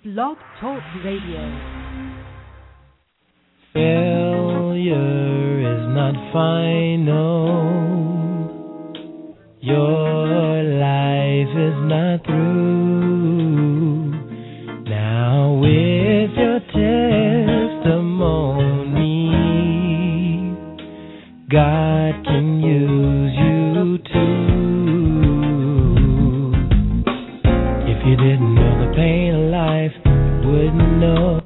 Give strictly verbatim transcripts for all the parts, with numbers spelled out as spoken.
Blog Talk Radio. Failure is not final. Your life is not through. Now with your testimony, God can use you too. If you didn't know the pain of life, you wouldn't know.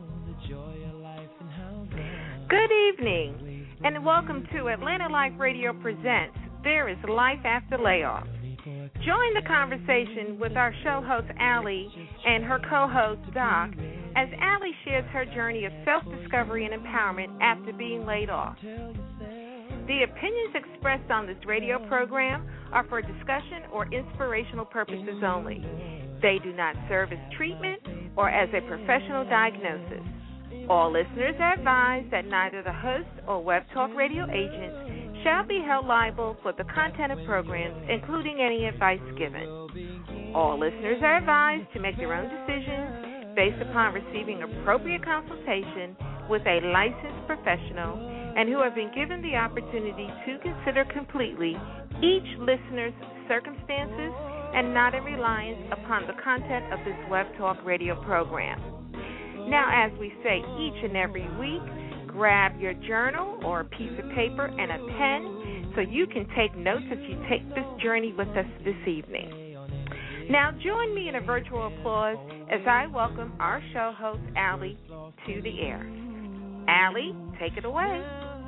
And welcome to Atlanta Life Radio Presents There is Life After Layoff. Join the conversation with our show host, Allie, and her co-host, Doc, as Allie shares her journey of self-discovery and empowerment after being laid off. The opinions expressed on this radio program are for discussion or inspirational purposes only. They do not serve as treatment or as a professional diagnosis. All listeners are advised that neither the host or Web Talk Radio agents shall be held liable for the content of programs, including any advice given. All listeners are advised to make their own decisions based upon receiving appropriate consultation with a licensed professional and who have been given the opportunity to consider completely each listener's circumstances and not in reliance upon the content of this Web Talk Radio program. Now, as we say each and every week, grab your journal or a piece of paper and a pen so you can take notes as you take this journey with us this evening. Now, join me in a virtual applause as I welcome our show host, Allie, to the air. Allie, take it away.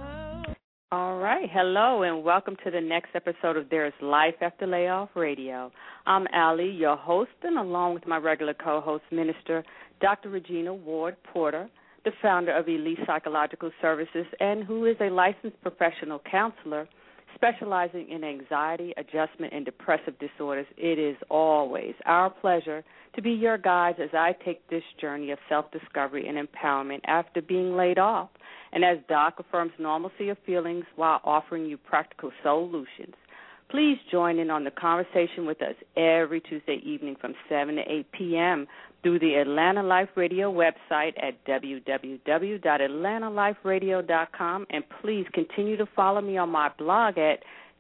All right. Hello, and welcome to the next episode of There is Life After Layoff Radio. I'm Allie, your host, and along with my regular co-host, Minister Doctor Regina Ward Porter, the founder of Elite Psychological Services and who is a licensed professional counselor specializing in anxiety, adjustment, and depressive disorders. It is always our pleasure to be your guides as I take this journey of self-discovery and empowerment after being laid off, and as Doc affirms normalcy of feelings while offering you practical solutions. Please join in on the conversation with us every Tuesday evening from seven to eight p.m. through the Atlanta Life Radio website at w w w dot atlanta life radio dot com, and please continue to follow me on my blog at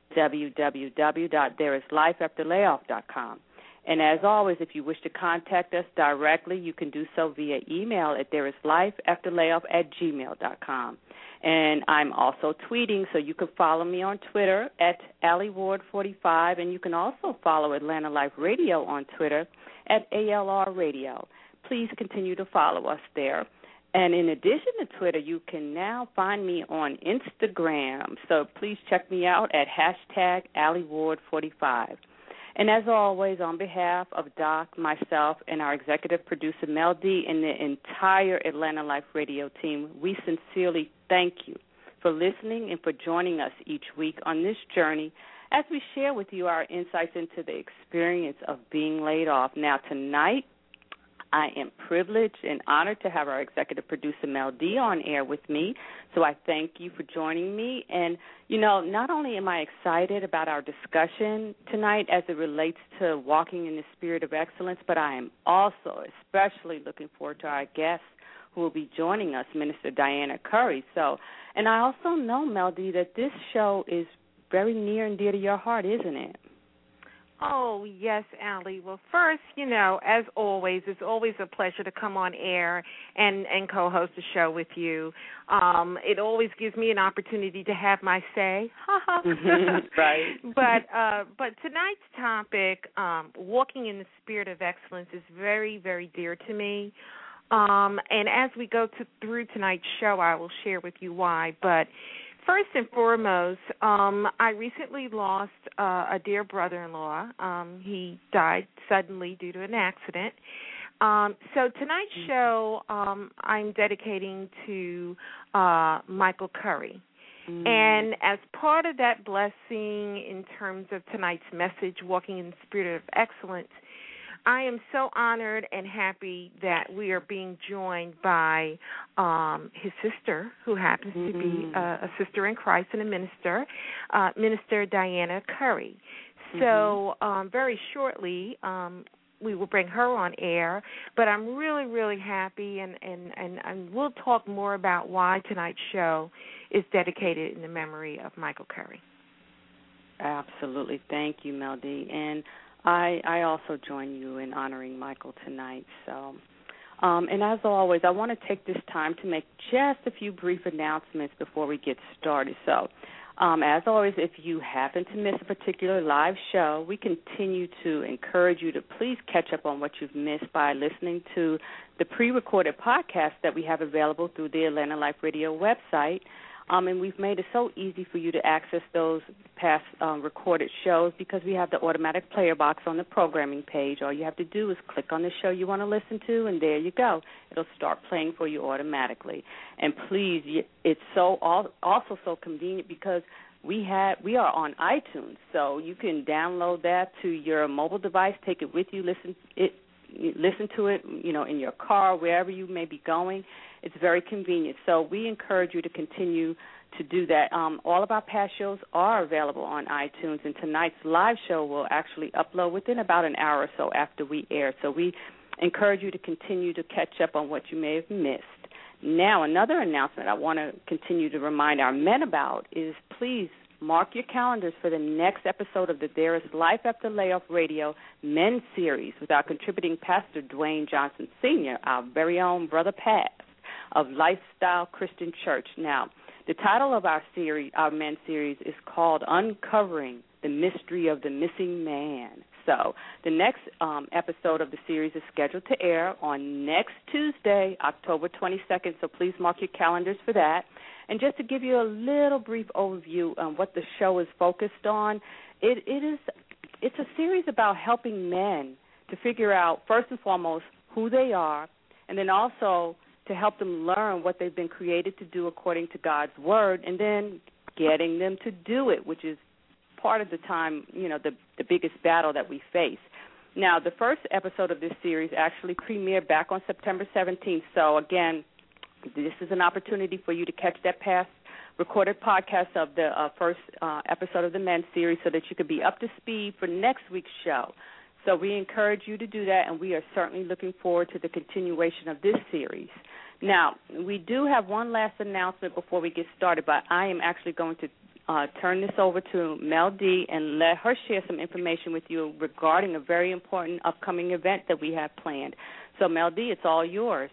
w w w dot there is life after layoff dot com. And as always, if you wish to contact us directly, you can do so via email at there is life after layoff at gmail dot com. And I'm also tweeting, so you can follow me on Twitter at Allie Ward forty-five, and you can also follow Atlanta Life Radio on Twitter at A L R Radio. Please continue to follow us there. And in addition to Twitter, you can now find me on Instagram, so please check me out at hashtag Allie Ward forty-five. And as always, on behalf of Doc, myself, and our executive producer, Mel D, and the entire Atlanta Life Radio team, we sincerely thank you for listening and for joining us each week on this journey as we share with you our insights into the experience of being laid off. Now, tonight, I am privileged and honored to have our executive producer, Mel D, on air with me. So I thank you for joining me. And, you know, not only am I excited about our discussion tonight as it relates to walking in the spirit of excellence, but I am also especially looking forward to our guest who will be joining us, Minister Diana Curry. So, and I also know, Mel D, that this show is very near and dear to your heart, isn't it? Oh, yes, Allie. Well, first, you know, as always, it's always a pleasure to come on air and, and co-host a show with you. Um, it always gives me an opportunity to have my say. Right. But uh, but tonight's topic, um, walking in the spirit of excellence, is very, very dear to me. Um, and as we go to, through tonight's show, I will share with you why. But first and foremost, um, I recently lost uh, a dear brother-in-law. Um, he died suddenly due to an accident. Um, so tonight's show um, I'm dedicating to uh, Michael Curry. Mm. And as part of that blessing in terms of tonight's message, Walking in the Spirit of Excellence, I am so honored and happy that we are being joined by um, his sister, who happens mm-hmm. to be a, a sister in Christ and a minister, uh, Minister Diana Curry. Mm-hmm. So um, very shortly, um, we will bring her on air. But I'm really, really happy, and, and, and, and we'll talk more about why tonight's show is dedicated in the memory of Michael Curry. Absolutely. Thank you, Mel D. And I, I also join you in honoring Michael tonight. So, um, and as always, I want to take this time to make just a few brief announcements before we get started. So, um, as always, if you happen to miss a particular live show, we continue to encourage you to please catch up on what you've missed by listening to the pre-recorded podcast that we have available through the Atlanta Life Radio website. Um, and we've made it so easy for you to access those past um, recorded shows because we have the automatic player box on the programming page. All you have to do is click on the show you want to listen to, and there you go. It'll start playing for you automatically. And please, it's so also so convenient because we have we are on iTunes, so you can download that to your mobile device, take it with you, listen it. Listen to it, you know, in your car, wherever you may be going. It's very convenient. So we encourage you to continue to do that. Um, all of our past shows are available on iTunes, and tonight's live show will actually upload within about an hour or so after we air. So we encourage you to continue to catch up on what you may have missed. Now, another announcement I want to continue to remind our men about is please mark your calendars for the next episode of the There is Life After Layoff Radio Men's Series with our contributing pastor, Dwayne Johnson Senior, our very own brother past of Lifestyle Christian Church. Now, the title of our series, our men's series, is called Uncovering the Mystery of the Missing Man. So the next um, episode of the series is scheduled to air on next Tuesday, October twenty-second, so please mark your calendars for that. And just to give you a little brief overview on what the show is focused on, it, it is it's a series about helping men to figure out, first and foremost, who they are, and then also to help them learn what they've been created to do according to God's Word, and then getting them to do it, which is part of the time, you know, the, the biggest battle that we face. Now, the first episode of this series actually premiered back on September seventeenth, so again, this is an opportunity for you to catch that past recorded podcast of the uh, first uh, episode of the men's series so that you could be up to speed for next week's show. So we encourage you to do that, and we are certainly looking forward to the continuation of this series. Now, we do have one last announcement before we get started, but I am actually going to uh, turn this over to Mel D and let her share some information with you regarding a very important upcoming event that we have planned. So, Mel D, it's all yours.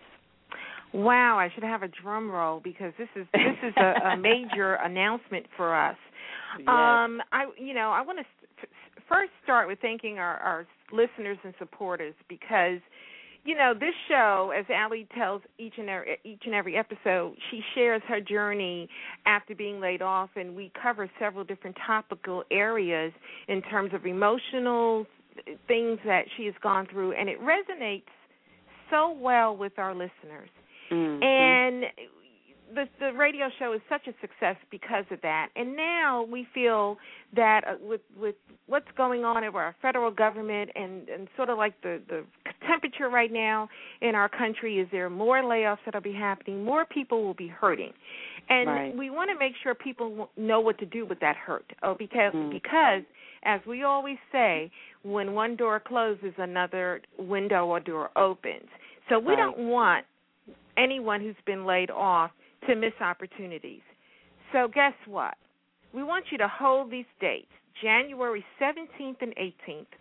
Wow, I should have a drum roll because this is this is a, a major announcement for us. Yes. Um, I you know I want to st- first start with thanking our, our listeners and supporters because you know this show, as Allie tells each and every, each and every episode, she shares her journey after being laid off, and we cover several different topical areas in terms of emotional things that she has gone through, and it resonates so well with our listeners. Mm-hmm. And the, the radio show is such a success because of that. And now we feel that uh, with with what's going on in our federal government and, and sort of like the, the temperature right now in our country is there are more layoffs that will be happening, more people will be hurting. And right. we want to make sure people know what to do with that hurt. Oh, because, mm. because, as we always say, when one door closes, another window or door opens. So we right. don't want anyone who's been laid off to miss opportunities. So guess what? We want you to hold these dates, January seventeenth and eighteenth,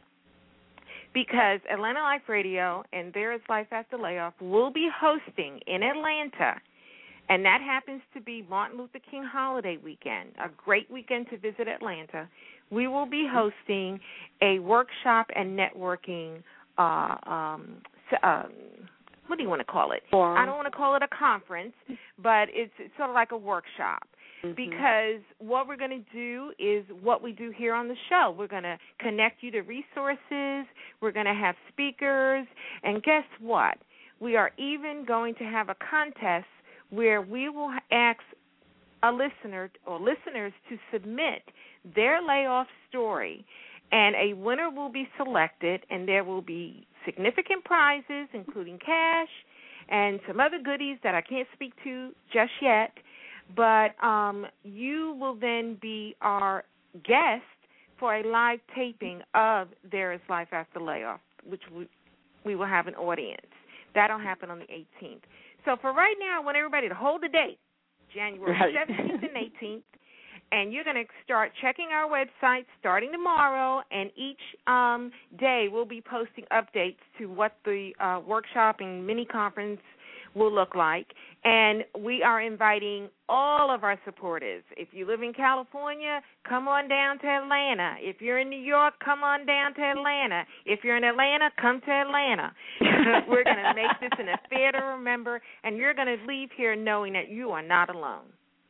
because Atlanta Life Radio and There is Life After Layoff will be hosting in Atlanta, and that happens to be Martin Luther King holiday weekend, a great weekend to visit Atlanta. We will be hosting a workshop and networking uh, um, um what do you want to call it? Forum. I don't want to call it a conference, but it's, it's sort of like a workshop mm-hmm. because what we're going to do is what we do here on the show. We're going to connect you to resources. We're going to have speakers. And guess what? We are even going to have a contest where we will ask a listener or listeners to submit their layoff story, and a winner will be selected, and there will be significant prizes, including cash and some other goodies that I can't speak to just yet. But um, you will then be our guest for a live taping of There is Life After Layoff, which we will have an audience. That'll happen on the eighteenth. So for right now, I want everybody to hold the date, January right. seventeenth and eighteenth. And you're going to start checking our website starting tomorrow, and each um, day we'll be posting updates to what the uh, workshop and mini-conference will look like. And we are inviting all of our supporters. If you live in California, come on down to Atlanta. If you're in New York, come on down to Atlanta. If you're in Atlanta, come to Atlanta. We're going to make this an affair to remember, and you're going to leave here knowing that you are not alone.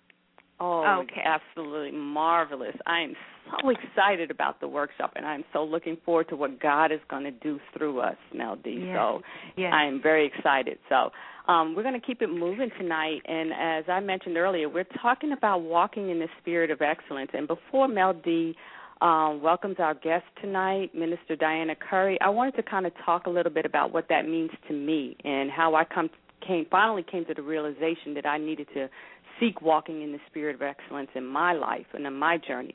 Oh, okay. Absolutely marvelous. I am so excited about the workshop, and I'm so looking forward to what God is going to do through us, Mel D. Yes. So yes. I am very excited. So um, we're going to keep it moving tonight, and as I mentioned earlier, we're talking about walking in the spirit of excellence. And before Mel D. Um, welcomes our guest tonight, Minister Diana Curry, I wanted to kind of talk a little bit about what that means to me and how I come came finally came to the realization that I needed to seek walking in the spirit of excellence in my life and in my journey.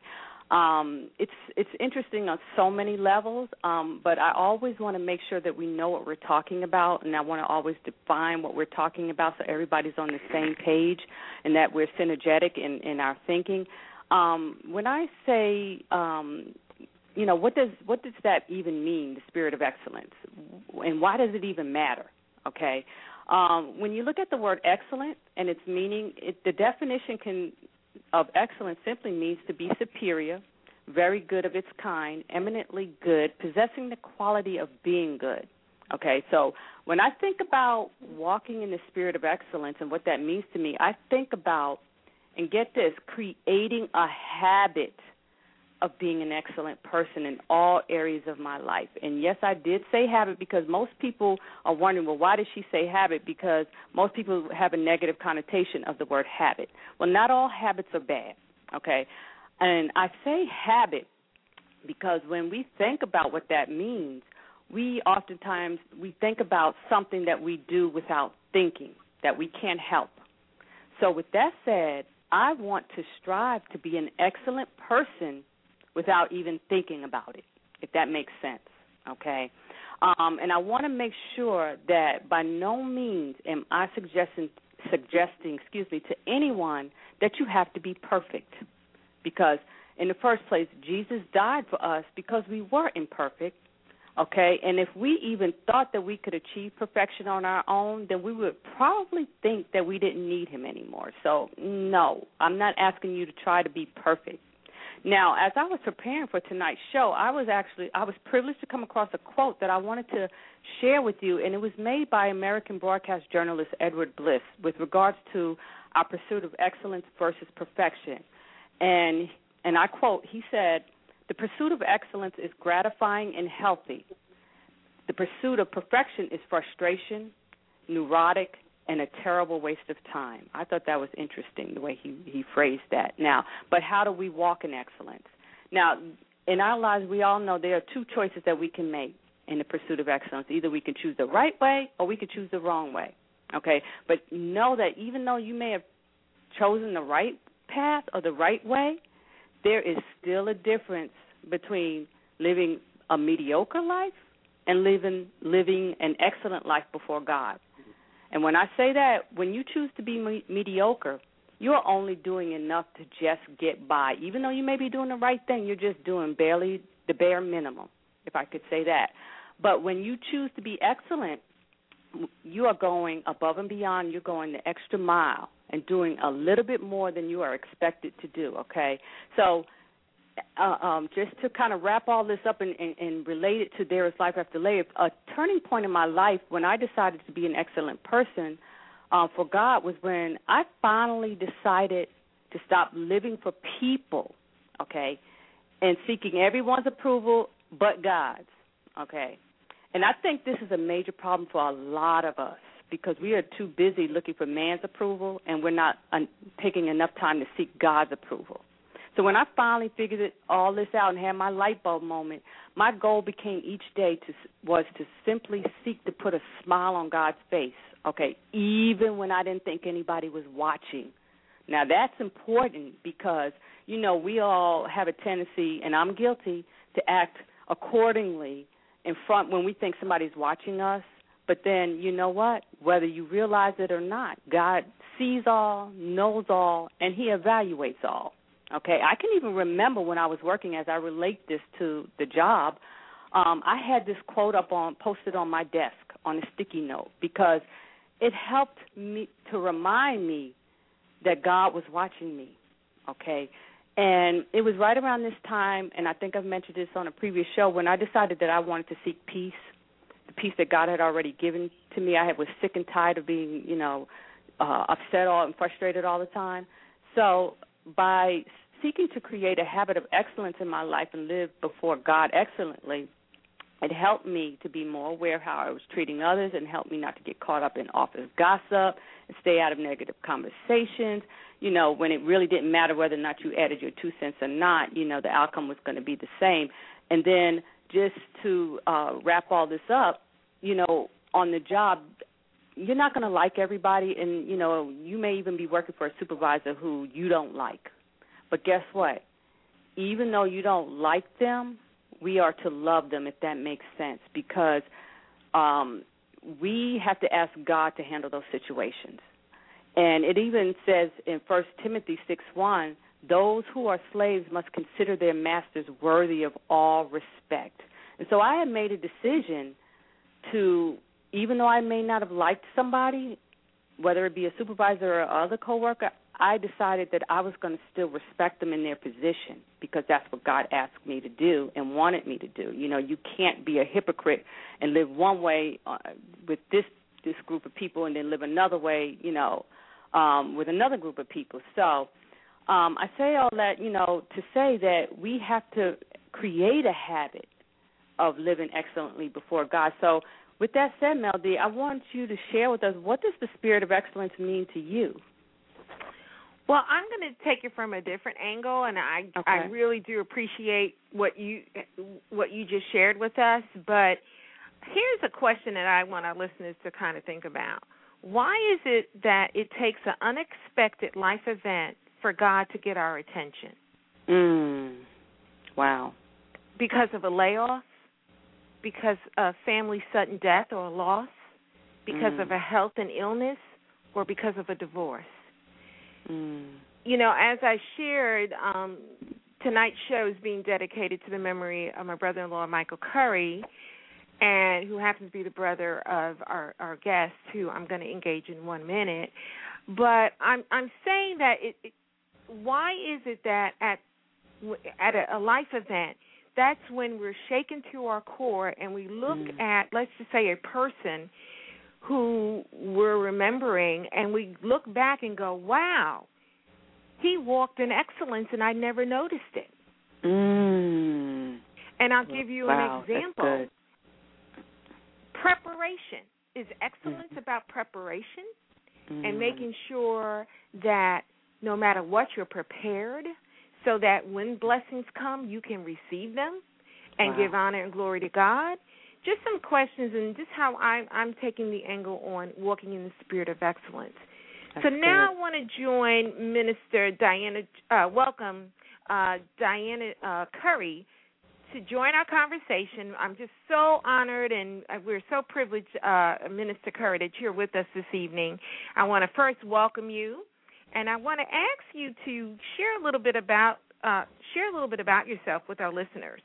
Um, it's it's interesting on so many levels, um, but I always want to make sure that we know what we're talking about, and I want to always define what we're talking about so everybody's on the same page and that we're synergetic in, in our thinking. Um, when I say, um, you know, what does what does that even mean, the spirit of excellence, and why does it even matter, okay? Um, when you look at the word excellent and its meaning, it, the definition can of excellence simply means to be superior, very good of its kind, eminently good, possessing the quality of being good. Okay, so when I think about walking in the spirit of excellence and what that means to me, I think about, and get this, creating a habit of being an excellent person in all areas of my life. And, yes, I did say habit because most people are wondering, well, why did she say habit? Because most people have a negative connotation of the word habit. Well, not all habits are bad, okay? And I say habit because when we think about what that means, we oftentimes we think about something that we do without thinking, that we can't help. So with that said, I want to strive to be an excellent person without even thinking about it, if that makes sense, okay? Um, and I want to make sure that by no means am I suggesting, suggesting, excuse me, to anyone that you have to be perfect, because in the first place, Jesus died for us because we were imperfect, okay? And if we even thought that we could achieve perfection on our own, then we would probably think that we didn't need him anymore. So, no, I'm not asking you to try to be perfect. Now, as I was preparing for tonight's show, I was actually I was privileged to come across a quote that I wanted to share with you, and it was made by American broadcast journalist Edward Bliss with regards to our pursuit of excellence versus perfection. And and I quote, he said, "The pursuit of excellence is gratifying and healthy. The pursuit of perfection is frustration, neurotic, and a terrible waste of time." I thought that was interesting, the way he, he phrased that. Now, but how do we walk in excellence? Now, in our lives, we all know there are two choices that we can make in the pursuit of excellence. Either we can choose the right way or we can choose the wrong way, okay? But know that even though you may have chosen the right path or the right way, there is still a difference between living a mediocre life and living living an excellent life before God. And when I say that, when you choose to be me- mediocre, you're only doing enough to just get by. Even though you may be doing the right thing, you're just doing barely the bare minimum, if I could say that. But when you choose to be excellent, you are going above and beyond. You're going the extra mile and doing a little bit more than you are expected to do, okay? So uh, um, just to kind of wrap all this up and, and, and relate it to There Is Life After Layoff, a turning point in my life when I decided to be an excellent person uh, for God was when I finally decided to stop living for people, okay, and seeking everyone's approval but God's, okay? And I think this is a major problem for a lot of us because we are too busy looking for man's approval and we're not un- taking enough time to seek God's approval. So when I finally figured it, all this out and had my light bulb moment, my goal became each day to was to simply seek to put a smile on God's face, okay, even when I didn't think anybody was watching. Now, that's important because, you know, we all have a tendency, and I'm guilty, to act accordingly in front when we think somebody's watching us. But then, you know what? Whether you realize it or not, God sees all, knows all, and he evaluates all. Okay? I can even remember when I was working, as I relate this to the job, um, I had this quote up on, posted on my desk on a sticky note because it helped me to remind me that God was watching me. Okay? And it was right around this time, and I think I've mentioned this on a previous show, when I decided that I wanted to seek peace. The peace that God had already given to me. I was sick and tired of being, you know, uh, upset all and frustrated all the time. So by seeking to create a habit of excellence in my life and live before God excellently, it helped me to be more aware of how I was treating others and helped me not to get caught up in office gossip and stay out of negative conversations. You know, when it really didn't matter whether or not you added your two cents or not, you know, the outcome was going to be the same. And then just to uh, wrap all this up, you know, on the job, you're not going to like everybody, and, you know, you may even be working for a supervisor who you don't like. But guess what? Even though you don't like them, we are to love them, if that makes sense, because um, we have to ask God to handle those situations. And it even says in First Timothy six one, those who are slaves must consider their masters worthy of all respect. And so I had made a decision to, even though I may not have liked somebody, whether it be a supervisor or other coworker, I decided that I was going to still respect them in their position because that's what God asked me to do and wanted me to do. You know, you can't be a hypocrite and live one way uh, with this this group of people and then live another way, you know, um, with another group of people. So Um, I say all that, you know, to say that we have to create a habit of living excellently before God. So with that said, Melody, I want you to share with us, what does the spirit of excellence mean to you? Well, I'm going to take it from a different angle, and I okay. I really do appreciate what you what you just shared with us. But here's a question that I want our listeners to kind of think about. Why is it that it takes an unexpected life event for God to get our attention? Mm. Wow. Because of a layoff, because of family sudden death or loss, because mm. of a health and illness, or because of a divorce. Mm. You know, as I shared, um, tonight's show is being dedicated to the memory of my brother-in-law, Michael Curry, and who happens to be the brother of our, our guest, who I'm going to engage in one minute. But I'm I'm saying that it, it why is it that at at a, a life event, that's when we're shaken to our core and we look mm. at, let's just say, a person who we're remembering, and we look back and go, wow, he walked in excellence and I never noticed it. Mm. And I'll give you wow, an example. That's good. Preparation. Is excellence mm. about preparation mm. and making sure that no matter what, you're prepared so that when blessings come, you can receive them and wow. give honor and glory to God? Just some questions and just how I, I'm taking the angle on walking in the spirit of excellence. That's so now good. I want to join Minister Diana, uh, welcome uh, Diana uh, Curry to join our conversation. I'm just so honored and we're so privileged, uh, Minister Curry, that you're with us this evening. I want to first welcome you, and I want to ask you to share a little bit about uh, share a little bit about yourself with our listeners.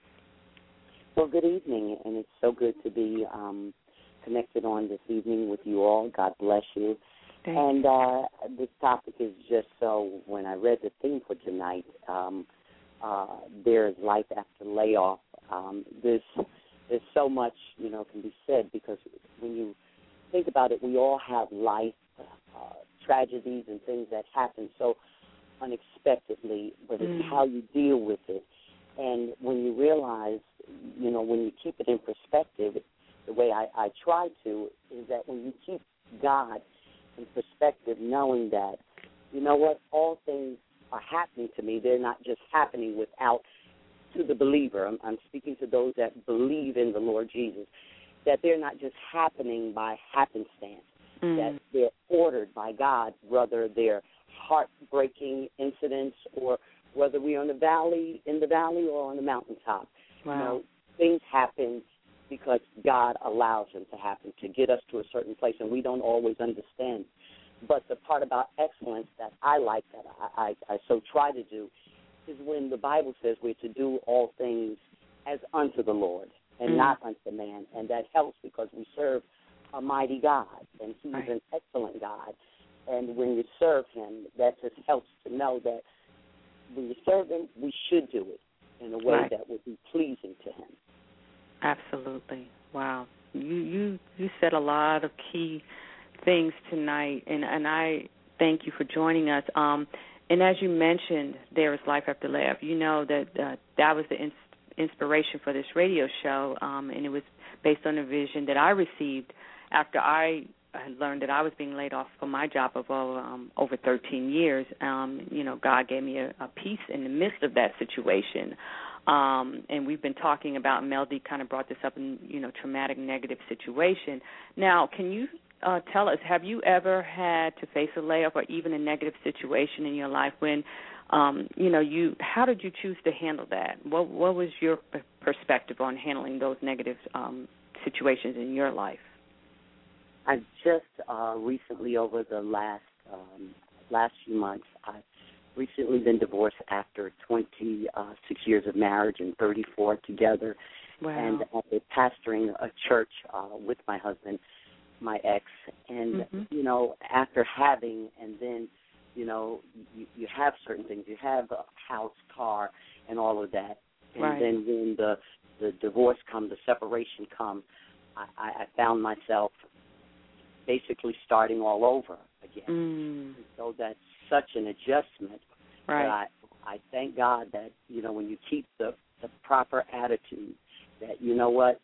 Well, good evening, and it's so good to be um, connected on this evening with you all. God bless you. Thank and you. Uh, this topic is just so, when I read the theme for tonight, um, uh, there is life after layoff. Um, there's, there's so much, you know, can be said, because when you think about it, we all have life uh, tragedies and things that happen so unexpectedly, but it's mm. how you deal with it. And when you realize, you know, when you keep it in perspective, the way I, I try to, is that when you keep God in perspective, knowing that, you know what, all things are happening to me. They're not just happening without, to the believer. I'm, I'm speaking to those that believe in the Lord Jesus, that they're not just happening by happenstance, mm. that they're ordered by God, whether they're heartbreaking incidents or whether we're on the valley, in the valley or on the mountaintop. Wow. You know, things happen because God allows them to happen to get us to a certain place, and we don't always understand. But the part about excellence that I like, that I, I, I so try to do, is when the Bible says we're to do all things as unto the Lord and mm. not unto man. And that helps because we serve a mighty God, and he's right. an excellent God. And when you serve him, that just helps to know that when you serve him, we should do it in a way right. that would be pleasing to him. Absolutely. Wow. You you you said a lot of key things tonight, and, and I thank you for joining us. Um, and as you mentioned, there is life after layoff. You know that uh, that was the ins- inspiration for this radio show, um, and it was based on a vision that I received after I had learned that I was being laid off from my job of um, over thirteen years. Um, you know, God gave me a, a peace in the midst of that situation. Um, and we've been talking about, Melody kind of brought this up in, you know, traumatic negative situation. Now, can you uh, tell us, have you ever had to face a layoff or even a negative situation in your life when, um, you know, you, how did you choose to handle that? What, what was your p- perspective on handling those negative um, situations in your life? I just uh, recently, over the last um, last few months, I recently been divorced after twenty-six years of marriage and thirty-four together. Wow. And after pastoring a church uh, with my husband, my ex. And, mm-hmm. you know, after having and then, you know, you, you have certain things. You have a house, car, and all of that. And right. then when the, the divorce comes, the separation comes, I, I found myself basically starting all over again. Mm. So that's such an adjustment. Right. But I, I thank God that, you know, when you keep the, the proper attitude, that, you know what,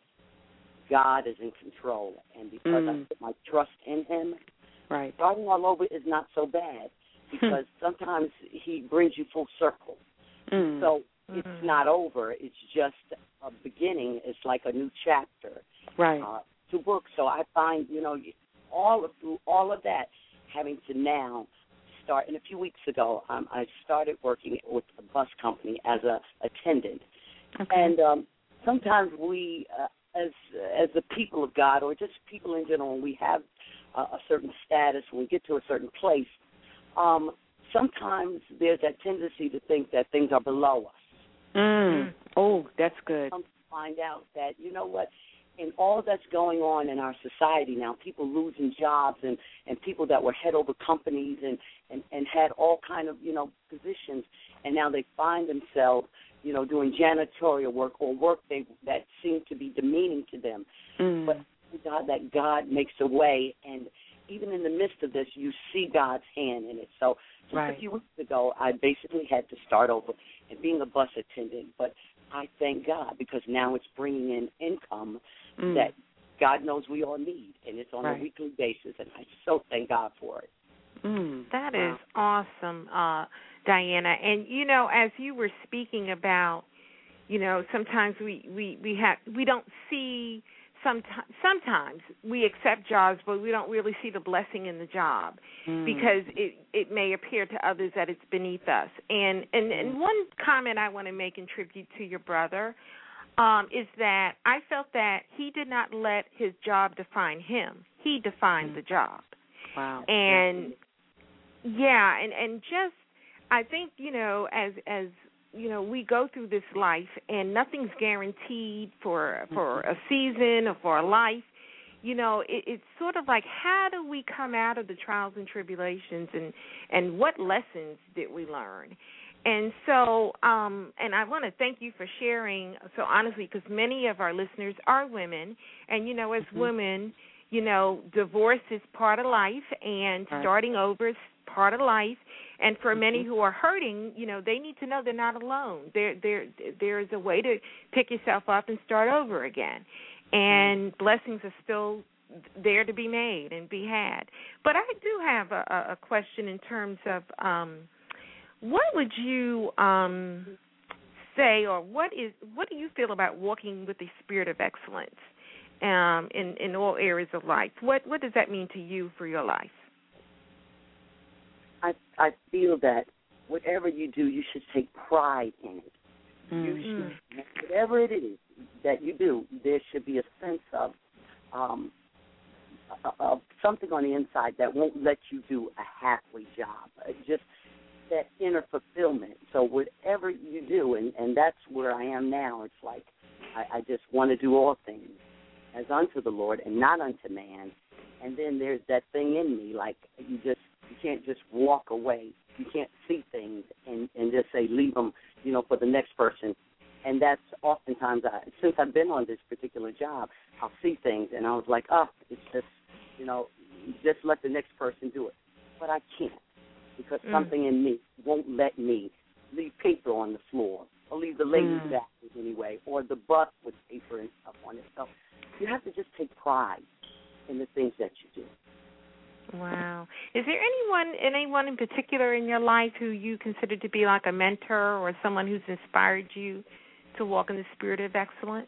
God is in control. And because mm. I put my trust in him, right. starting all over is not so bad because sometimes he brings you full circle. Mm. So it's mm. not over. It's just a beginning. It's like a new chapter. Right. Uh, to book. So I find, you know, all of through all of that, having to now start. And a few weeks ago, um, I started working with a bus company as a attendant. Okay. And um, sometimes we, uh, as as the people of God, or just people in general, when we have uh, a certain status, when we get to a certain place, um, sometimes there's that tendency to think that things are below us. Mm. Oh, that's good. Come to find out that, you know what, in all that's going on in our society now, people losing jobs and, and people that were head over companies and, and, and had all kind of, you know, positions, and now they find themselves, you know, doing janitorial work or work they, that seemed to be demeaning to them. Mm. But God, that God makes a way, and even in the midst of this, you see God's hand in it. So just right. a few weeks ago, I basically had to start over and being a bus attendant, but I thank God because now it's bringing in income mm. that God knows we all need, and it's on right. a weekly basis, and I so thank God for it. Mm, that wow. is awesome, uh, Diana. And, you know, as you were speaking about, you know, sometimes we, we, we, have, we don't see, sometimes, sometimes we accept jobs, but we don't really see the blessing in the job mm. because it, it may appear to others that it's beneath us. And, and, and one comment I want to make in tribute to your brother um, is that I felt that he did not let his job define him. He defined mm. the job. Wow. And, yeah, and, and just I think, you know, as as you know, we go through this life and nothing's guaranteed for for a season or for a life. You know, it, it's sort of like, how do we come out of the trials and tribulations, and, and what lessons did we learn? And so, um, and I want to thank you for sharing so honestly, because many of our listeners are women, and, you know, as mm-hmm. women, you know, divorce is part of life, and right. starting over is part of life. And for mm-hmm. many who are hurting, you know, they need to know they're not alone. There, there, there is a way to pick yourself up and start over again. And mm-hmm. blessings are still there to be made and be had. But I do have a, a question in terms of um, what would you um, say, or what is what do you feel about walking with the spirit of excellence um, in in all areas of life? What what does that mean to you for your life? I I feel that whatever you do, you should take pride in it. Mm. You should, whatever it is that you do, there should be a sense of um, of something on the inside that won't let you do a halfway job. Uh, just that inner fulfillment. So whatever you do, and, and that's where I am now, it's like I, I just want to do all things as unto the Lord and not unto man. And then there's that thing in me, like you just you can't just walk away. You can't see things and, and just say leave them, you know, for the next person. And that's oftentimes, I, since I've been on this particular job, I'll see things and I was like, oh, it's just, you know, just let the next person do it. But I can't because mm. something in me won't let me leave paper on the floor or leave the ladies' mm. baskets anyway or the bus with paper and stuff on it. So you have to just take pride in the things that you do. Wow. Is there anyone, anyone in particular in your life who you consider to be like a mentor or someone who's inspired you to walk in the spirit of excellence?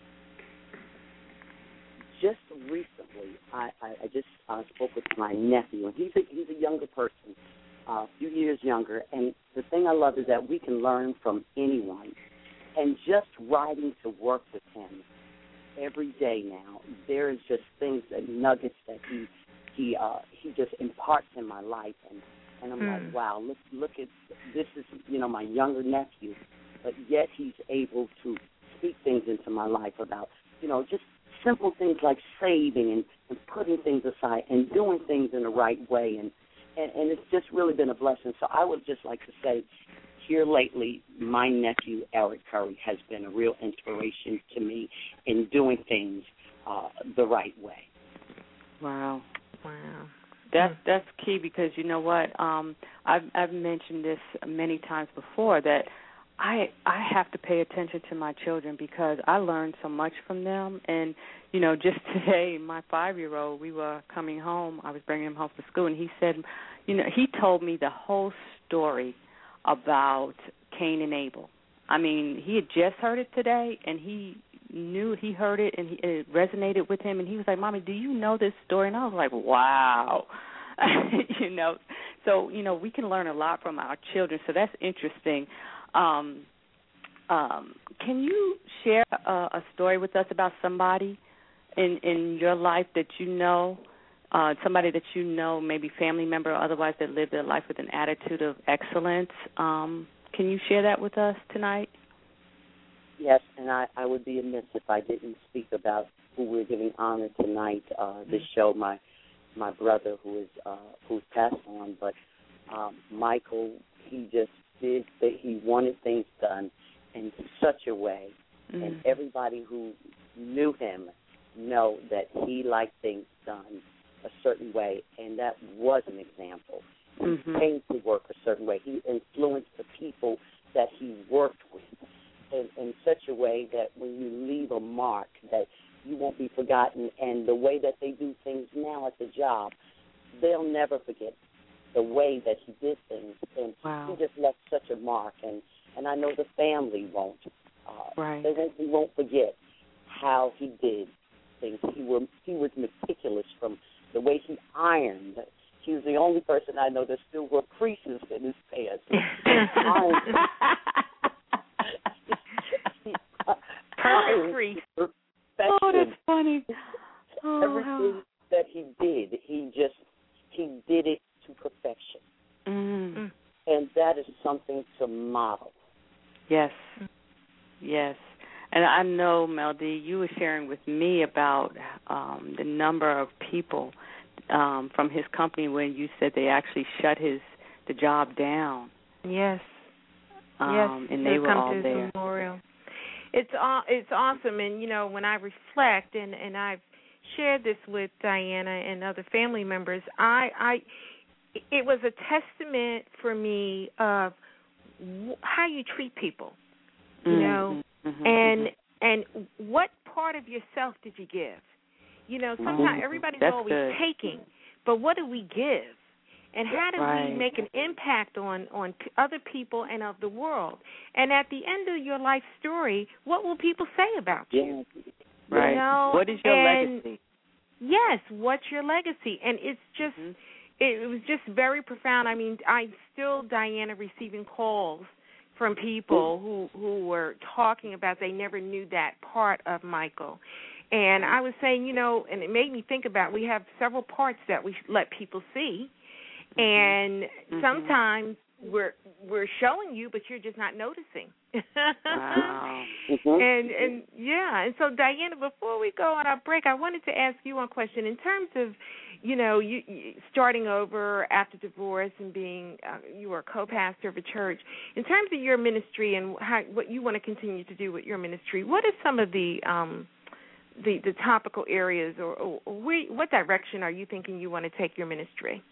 Just recently, I, I, I just uh, spoke with my nephew, and he's a, he's a younger person, uh, a few years younger, and the thing I love is that we can learn from anyone. And just riding to work with him every day now, there is just things, and nuggets that he he uh, he just imparts in my life, and, and I'm mm. like, wow, look look at this is you know my younger nephew, but yet he's able to speak things into my life about you know just simple things like saving and, and putting things aside and doing things in the right way, and, and and it's just really been a blessing. So I would just like to say, here lately, my nephew Eric Curry has been a real inspiration to me in doing things uh, the right way. Wow. Wow. That's that's key because you know what? Um, I've I've mentioned this many times before that I I have to pay attention to my children because I learn so much from them. And you know, just today, my five-year-old, we were coming home. I was bringing him home from school, and he said, you know, he told me the whole story about Cain and Abel. I mean, he had just heard it today, and he knew he heard it, and he, it resonated with him, and he was like, Mommy, do you know this story? And I was like, wow. you know, so, you know, we can learn a lot from our children, so that's interesting. Um, um, can you share a, a story with us about somebody in, in your life that you know, uh, somebody that you know, maybe family member or otherwise, that lived their life with an attitude of excellence? Um, can you share that with us tonight? Yes, and I, I would be amiss if I didn't speak about who we're giving honor tonight. Uh, this show, my my brother who is uh, who's passed on, but um, Michael, he just did that. He wanted things done in such a way, mm. and everybody who knew him know that he liked things done a certain way, and that was an example. He mm-hmm. came to work a certain way. He influenced the people that he worked with in, in such a way that when you leave a mark that you won't be forgotten. And the way that they do things now at the job, they'll never forget the way that he did things. And wow. he just left such a mark. And, and I know the family won't. Uh, right. They won't, they won't forget how he did things. He, were, he was meticulous from the way he ironed. He was the only person I know that still wore creases in his pants. Perfect crease. Oh, that's funny. Oh, everything wow. that he did, he just, he did it to perfection. Mm. And that is something to model. Yes. Yes. And I know, Mel D, you were sharing with me about um, the number of people um, from his company when you said they actually shut his the job down. Yes. Um, yes. And they were all there. Memorial. It's aw- it's awesome, and you know when I reflect, and, and I've shared this with Diana and other family members, I, I it was a testament for me of w- how you treat people, you mm-hmm. know, mm-hmm. and and what part of yourself did you give? You know, sometimes mm-hmm. everybody's That's always good. taking, but what do we give? And how do right. we make an impact on, on p- other people and of the world? And at the end of your life story, what will people say about you? Yeah. Right. You know? What is your and legacy? Yes, what's your legacy? And it's just, mm-hmm. it, it was just very profound. I mean, I'm still, Diana, receiving calls from people who, who were talking about they never knew that part of Michael. And I was saying, you know, and it made me think about we have several parts that we let people see. And mm-hmm. sometimes we're we're showing you, but you're just not noticing. Wow. Mm-hmm. And and yeah, and so Diana, before we go on our break, I wanted to ask you one question in terms of, you know, you, you starting over after divorce and being uh, you were a co-pastor of a church. In terms of your ministry and how, what you want to continue to do with your ministry, what are some of the um, the, the topical areas, or, or, or where, what direction are you thinking you want to take your ministry?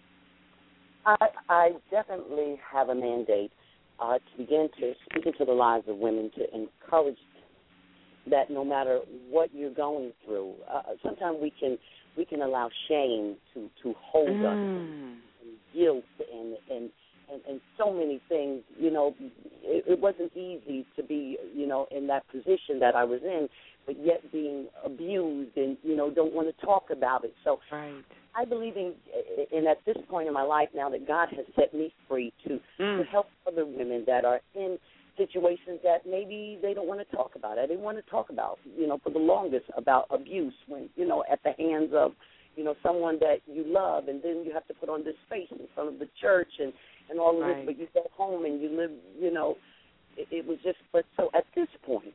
I, I definitely have a mandate uh, to begin to speak into the lives of women, to encourage them that no matter what you're going through, uh, sometimes we can we can allow shame to, to hold mm. us, and guilt, and, and and and so many things. You know, it, it wasn't easy to be, you know, in that position that I was in, but yet being abused and, you know, don't want to talk about it. So right. I believe in, and at this point in my life now that God has set me free to, mm. to help other women that are in situations that maybe they don't want to talk about. I didn't want to talk about, you know, for the longest about abuse when, you know, at the hands of, you know, someone that you love, and then you have to put on this face in front of the church and, and all of right. this, but you get home and you live, you know, it, it was just, but so at this point,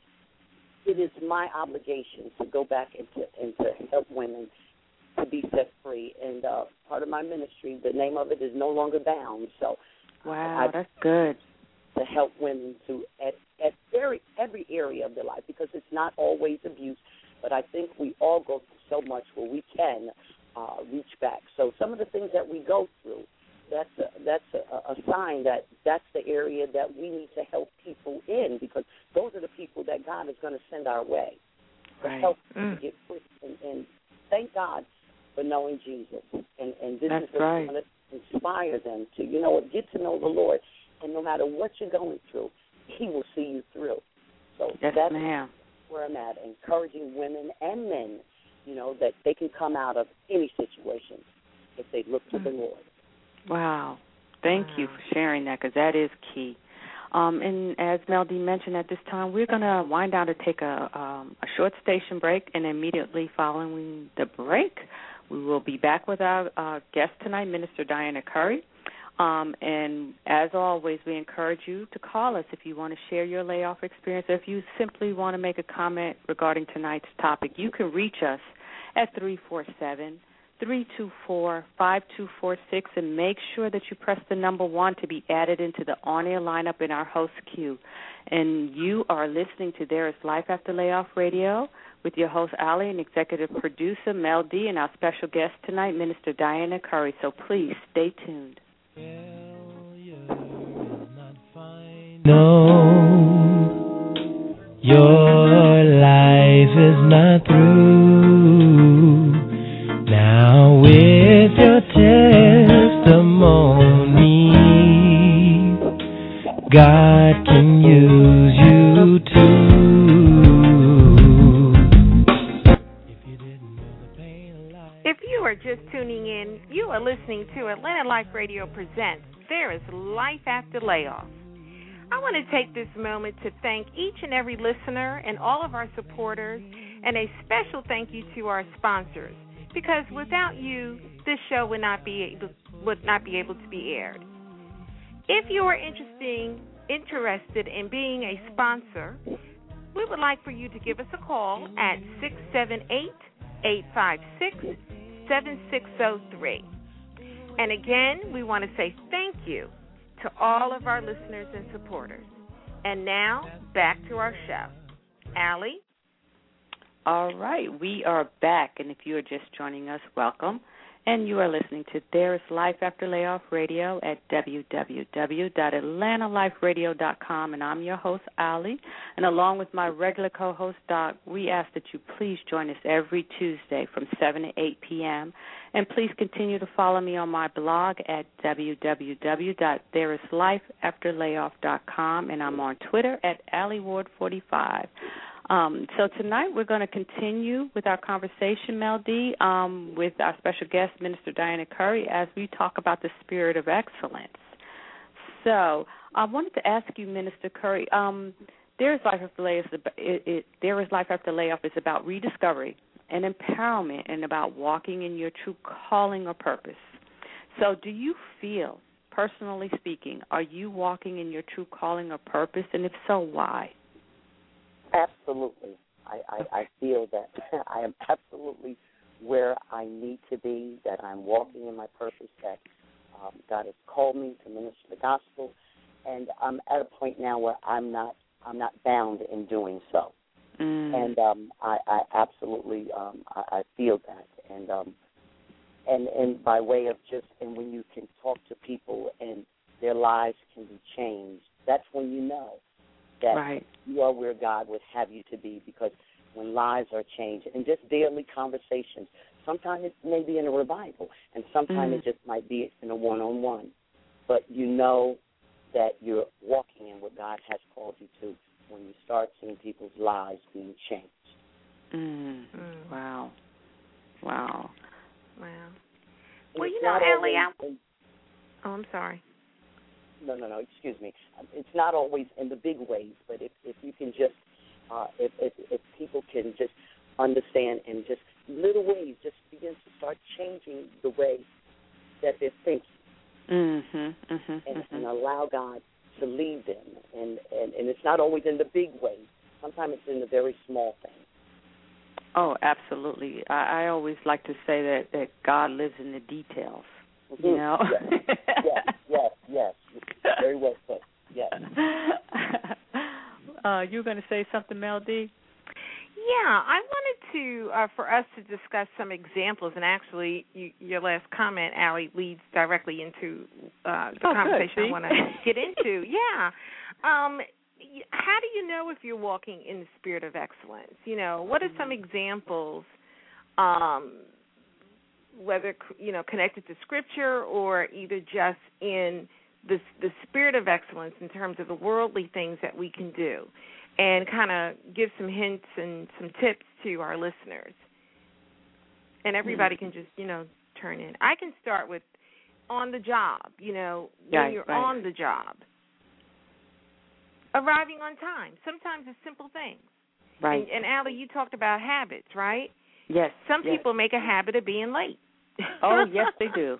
it is my obligation to go back and to, and to help women to be set free. And uh, part of my ministry, the name of it is No Longer Bound. So, wow, I, that's good. To help women to at at very every area of their life, because it's not always abuse, but I think we all go through so much where we can uh, reach back. So some of the things that we go through, that's a, that's a, a sign that that's the area that we need to help people in, because those are the people that God is going to send our way to right. help mm. them to get free. And, and thank God for knowing Jesus. And, and this that's is what's right. going to inspire them to, you know, get to know the Lord. And no matter what you're going through, He will see you through. So yes, that's ma'am. where I'm at, encouraging women and men, you know, that they can come out of any situation if they look to mm. the Lord. Wow. Thank wow. you for sharing that, because that is key. Um, and as Mel D mentioned, at this time, we're going to wind down to take a, um, a short station break, and immediately following the break, we will be back with our uh, guest tonight, Minister Diana Curry. Um, and as always, we encourage you to call us if you want to share your layoff experience, or if you simply want to make a comment regarding tonight's topic. You can reach us at three four seven, three two four, five two four six, and make sure that you press the number one to be added into the on-air lineup in our host queue. And you are listening to There Is Life After Layoff Radio with your host, Ali, and executive producer, Mel D, and our special guest tonight, Minister Diana Curry. So please stay tuned. No, your life is not through. Now with your testimony, God can use you too. If you are just tuning in, you are listening to Atlanta Life Radio Presents There Is Life After Layoff. I want to take this moment to thank each and every listener and all of our supporters, and a special thank you to our sponsors, because without you, this show would not be able, would not be able to be aired. If you are interesting, interested in being a sponsor, we would like for you to give us a call at six seven eight, eight five six, seven six zero three. And again, we want to say thank you to all of our listeners and supporters. And now, back to our show. Allie? All right, we are back, and if you are just joining us, welcome. And you are listening to There Is Life After Layoff Radio at w w w dot atlanta life radio dot com, and I'm your host, Ali. And along with my regular co-host, Doc, we ask that you please join us every Tuesday from seven to eight p.m., and please continue to follow me on my blog at w w w dot there is life after layoff dot com, and I'm on Twitter at Ali Ward forty-five. Um, so tonight we're going to continue with our conversation, Mel D, um, with our special guest, Minister Diana Curry, as we talk about the spirit of excellence. So I wanted to ask you, Minister Curry, um, There is Life After Layoff. It, it, There is Life After Layoff is about rediscovery and empowerment and about walking in your true calling or purpose. So do you feel, personally speaking, are you walking in your true calling or purpose, and if so, why? Absolutely. I, I, I feel that I am absolutely where I need to be, that I'm walking in my purpose, that um, God has called me to minister the gospel, and I'm at a point now where I'm not I'm not bound in doing so. Mm. And um, I, I absolutely um, I, I feel that. And um, and and by way of just, and when you can talk to people and their lives can be changed, that's when you know that right. you are where God would have you to be, because when lives are changed, and just daily conversations, sometimes it may be in a revival, and sometimes mm. it just might be in a one-on-one. But you know that you're walking in what God has called you to when you start seeing people's lives being changed. Mm. Mm. Wow. Wow. Wow. Well, you know, Allie, I... Oh, I'm sorry. No, no, no, excuse me. It's not always in the big ways, but if, if you can just, uh, if, if if people can just understand in just little ways, just begin to start changing the way that they're thinking. Mm-hmm, mm-hmm, and, mm-hmm. and allow God to lead them. And, and, and it's not always in the big ways. Sometimes it's in the very small things. Oh, absolutely. I, I always like to say that, that God lives in the details, mm-hmm. you know? Yes, yes, yes, yes. Very well put, yes. uh, you were going to say something, Mel D? Yeah, I wanted to, uh, for us to discuss some examples, and actually you, your last comment, Allie, leads directly into uh, the oh, conversation good, I want to get into. Yeah. Um, how do you know if you're walking in the spirit of excellence? You know, what are some examples, um, whether, you know, connected to Scripture or either just in the, the spirit of excellence in terms of the worldly things that we can do? And kind of give some hints and some tips to our listeners. And everybody mm-hmm. can just, you know, turn in. I can start with on the job, you know, when right, you're right. on the job. Arriving on time. Sometimes it's simple things. Right. And, and Allie, you talked about habits, right? Yes. Some yes. people make a habit of being late. Oh, yes, they do.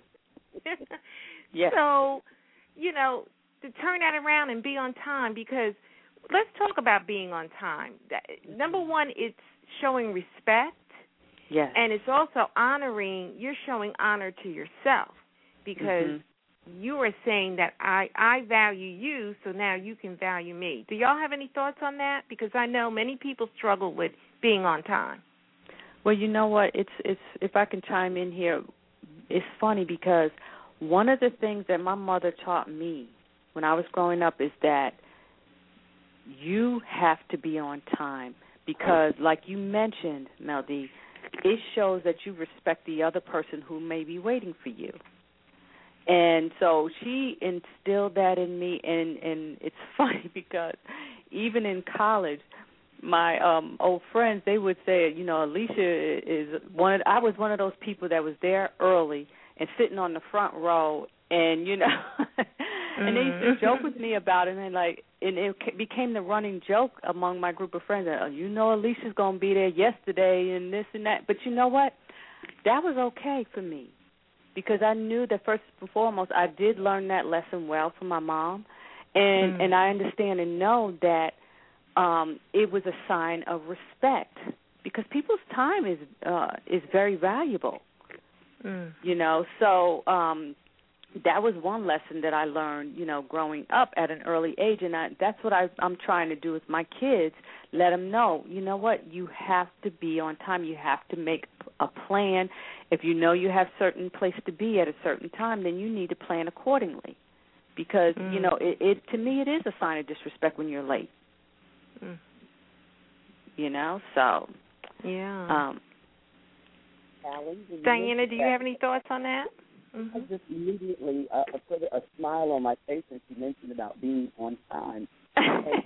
Yes. So, you know, to turn that around and be on time, because let's talk about being on time. Number one, it's showing respect. Yes. And it's also honoring, you're showing honor to yourself, because mm-hmm. you are saying that I, I value you, so now you can value me. Do y'all have any thoughts on that? Because I know many people struggle with being on time. Well, you know what? It's it's if I can chime in here, it's funny because one of the things that my mother taught me when I was growing up is that you have to be on time, because, like you mentioned, Mel D, it shows that you respect the other person who may be waiting for you. And so she instilled that in me, and, and it's funny because even in college, my um, old friends, they would say, you know, Alicia is one of, I was one of those people that was there early and sitting on the front row, and, you know, and they used to joke with me about it, and like, and it became the running joke among my group of friends that, oh, you know, Alicia's going to be there yesterday and this and that. But you know what? That was okay for me, because I knew that first and foremost I did learn that lesson well from my mom, and, mm. and I understand and know that um, it was a sign of respect, because people's time is uh, is very valuable, mm. you know, so um that was one lesson that I learned, you know, growing up at an early age, and I, that's what I, I'm trying to do with my kids, let them know, you know what, you have to be on time. You have to make a plan. If you know you have a certain place to be at a certain time, then you need to plan accordingly, because, mm. you know, it, it to me it is a sign of disrespect when you're late, mm. you know, so. Yeah. Um, Allie, Diana, do you have any thoughts on that? Mm-hmm. I just immediately uh, put a smile on my face when she mentioned about being on time. And,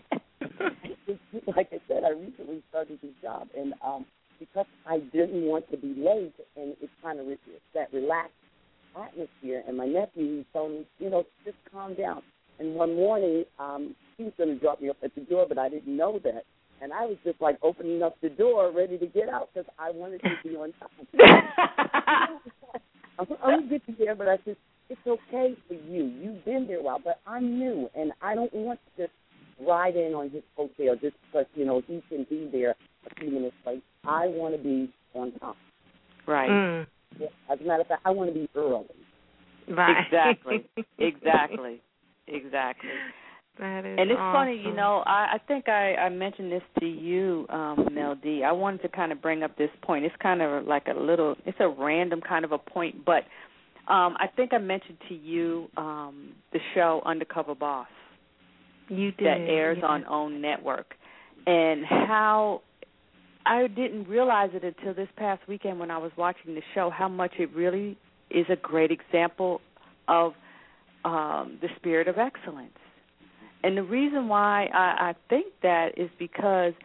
like I said, I recently started this job, and um, because I didn't want to be late, and it's kind of re- that relaxed atmosphere, and my nephew told me, you know, just calm down. And one morning, um, he was going to drop me off at the door, but I didn't know that. And I was just like opening up the door, ready to get out because I wanted to be on time. I'm, I'm good to there, but I said, it's okay for you. You've been there a while, but I'm new, and I don't want to just ride in on his coattail just because, you know, he can be there a few minutes late. I want to be on time. Right. Mm. Yeah, as a matter of fact, I want to be early. Right. Exactly. Exactly. Exactly. That is and it's awesome. funny, you know, I, I think I, I mentioned this to you, um, Mel D. I wanted to kind of bring up this point. It's kind of like a little, it's a random kind of a point, but um, I think I mentioned to you um, the show Undercover Boss. You did. That airs yeah. on OWN Network. And how I didn't realize it until this past weekend when I was watching the show, how much it really is a great example of um, the spirit of excellence. And the reason why I, I think that is because,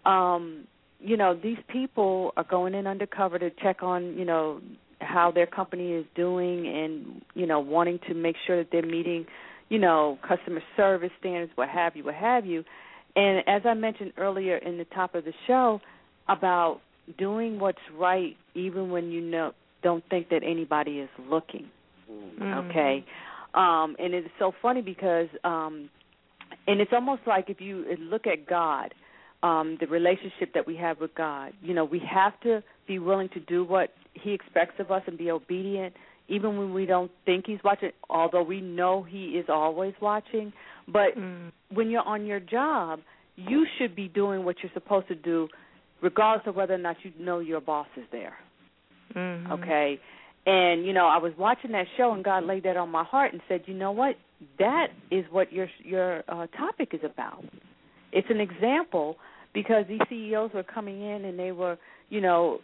um, you know, these people are going in undercover to check on, you know, how their company is doing and, you know, wanting to make sure that they're meeting, you know, customer service standards, what have you, what have you. And as I mentioned earlier in the top of the show about doing what's right even when you know don't think that anybody is looking, Mm. okay? Um, and it's so funny because um, – and it's almost like if you look at God, um, the relationship that we have with God, you know, we have to be willing to do what he expects of us and be obedient, even when we don't think he's watching, although we know he is always watching. But mm. when you're on your job, you should be doing what you're supposed to do, regardless of whether or not you know your boss is there, mm-hmm. okay? And, you know, I was watching that show, and God laid that on my heart and said, you know what? That is what your your uh, topic is about. It's an example because these C E Os were coming in and they were, you know,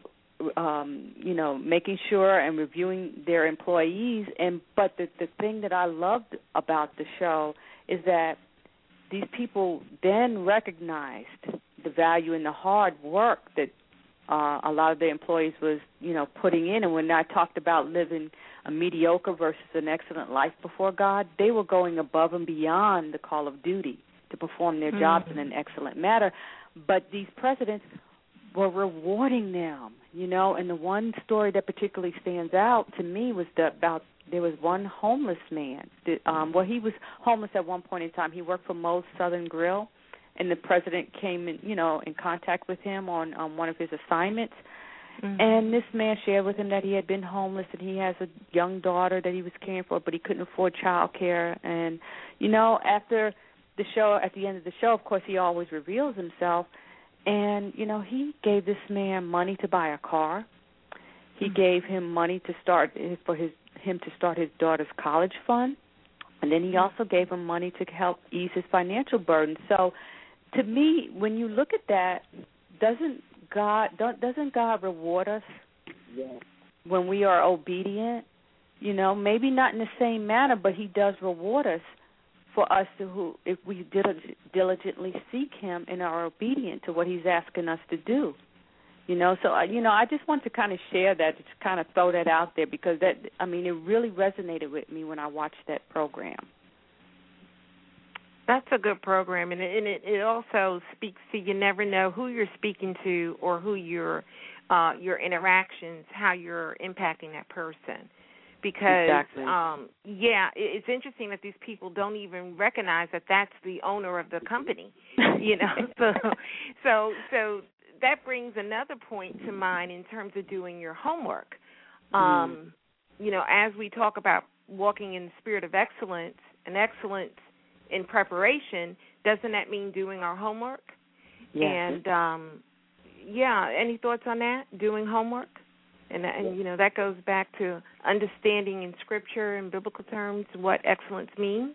um, you know, making sure and reviewing their employees. And but the the thing that I loved about the show is that these people then recognized the value in the hard work that uh, a lot of the employees was, you know, putting in. And when I talked about living a mediocre versus an excellent life before God, they were going above and beyond the call of duty to perform their mm-hmm. jobs in an excellent manner. But these presidents were rewarding them, you know. And the one story that particularly stands out to me was the, about there was one homeless man. That, um, well, he was homeless at one point in time. He worked for Moe's Southern Grill, and the president came in, you know, in contact with him on um, one of his assignments. Mm-hmm. And this man shared with him that he had been homeless and he has a young daughter that he was caring for, but he couldn't afford child care. And, you know, after the show, at the end of the show, of course, he always reveals himself. And, you know, he gave this man money to buy a car. He mm-hmm. gave him money to start for his him to start his daughter's college fund. And then he also gave him money to help ease his financial burden. So, to me, when you look at that, doesn't God don't, doesn't God reward us yes. when we are obedient? You know, maybe not in the same manner, but he does reward us for us to who if we diligently seek him and are obedient to what he's asking us to do. You know, so you know, I just want to kind of share that, just kind of throw that out there because that I mean, it really resonated with me when I watched that program. That's a good program, and, it, and it, it also speaks to you never know who you're speaking to or who your uh, your interactions, how you're impacting that person. Because, exactly. um, yeah, it, it's interesting that these people don't even recognize that that's the owner of the company. You know, so so so that brings another point to mind in terms of doing your homework. Um, mm. You know, as we talk about walking in the spirit of excellence and excellence in preparation, doesn't that mean doing our homework? Yes. And, um, yeah, any thoughts on that, doing homework? And, and, you know, that goes back to understanding in Scripture and biblical terms what excellence means?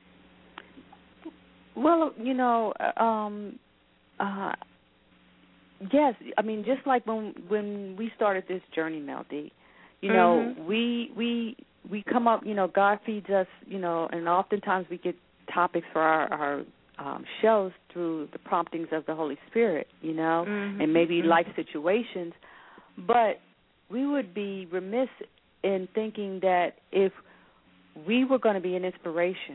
Well, you know, um, uh, yes, I mean, just like when when we started this journey, Mel D, you know, mm-hmm. we, we, we come up, you know, God feeds us, you know, and oftentimes we get topics for our, our um, shows through the promptings of the Holy Spirit, you know, mm-hmm. and maybe mm-hmm. life situations. But we would be remiss in thinking that if we were going to be an inspiration to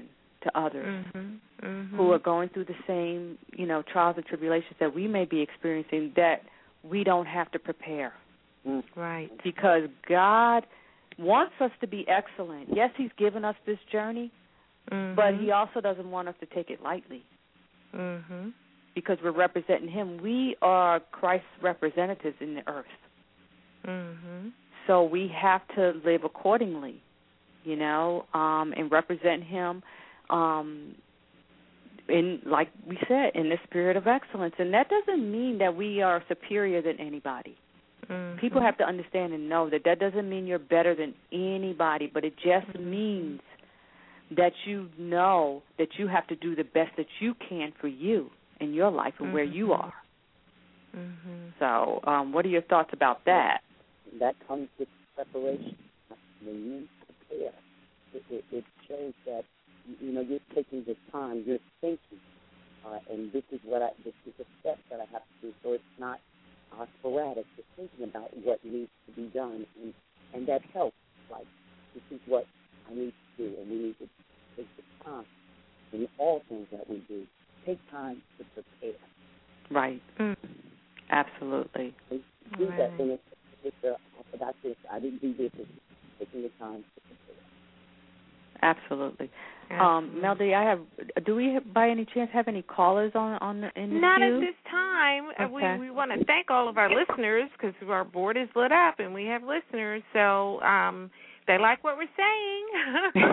to others mm-hmm. Mm-hmm. who are going through the same, you know, trials and tribulations that we may be experiencing, that we don't have to prepare. Right. Because God wants us to be excellent. Yes, he's given us this journey, mm-hmm. but he also doesn't want us to take it lightly. Mm-hmm. Because we're representing him. We are Christ's representatives in the earth. Mm-hmm. So we have to live accordingly, you know, um, and represent him um, in, like we said, in the spirit of excellence. And that doesn't mean that we are superior than anybody. Mm-hmm. People have to understand and know that that doesn't mean you're better than anybody, but it just mm-hmm. means that you know that you have to do the best that you can for you in your life and mm-hmm. where you are. Mm-hmm. So um, what are your thoughts about that? That comes with preparation. When you prepare, it, it, it shows that, you know, you're taking the time, you're thinking, uh, and this is what I, this is a step that I have to do. So it's not uh, sporadic. You're thinking about what needs to be done, and, and that helps. Like, this is what I need to do, and we need to take the time in all things that we do. Take time to prepare. Right. Mm. Absolutely. And do right. that, and it's, it's a, I forgot this, I didn't do this, it's taking the time to prepare. Absolutely. Absolutely. Um, Melody, I have. Do we, by any chance, have any callers on on the, in the Not queue? at this time. Okay. We we want to thank all of our listeners because our board is lit up and we have listeners. So um, they like what we're saying.